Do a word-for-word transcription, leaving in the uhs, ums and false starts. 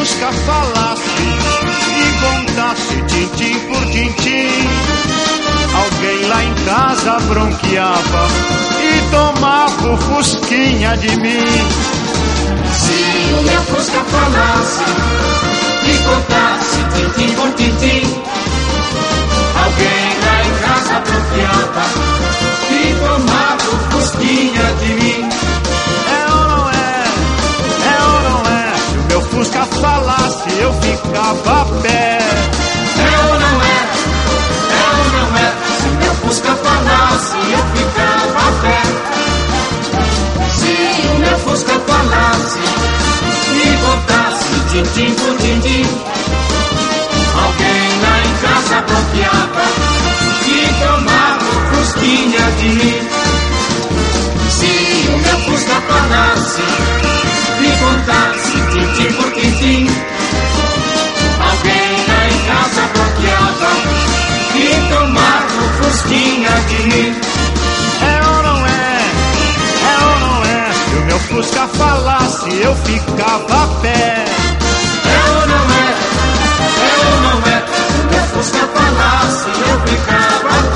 Fusca falasse e contasse tintim por tintim, alguém lá em casa bronqueava e tomava o Fusquinha de mim. Se o meu Fusca falasse e contasse tintim por tintim, alguém lá em casa bronqueava e tomava o Fusquinha de mim. É ou não é? É ou não é? Se o meu Fusca falasse eu ficava a pé. É ou não é? É ou não é? Se o meu Fusca falasse eu ficava a pé. Se o meu Fusca falasse e contasse tintim por tintim, alguém lá em casa bloqueava e tomava o Fusquinha de mim. Se o meu Fusca falasse e contasse tintim por tintim, alguém lá em casa bloqueava e tomava o Fusquinha de mim. É ou não é? É ou não é? Se o meu Fusca falasse eu ficava a pé. É ou não é? É ou não é? Se o meu Fusca falasse eu ficava a pé.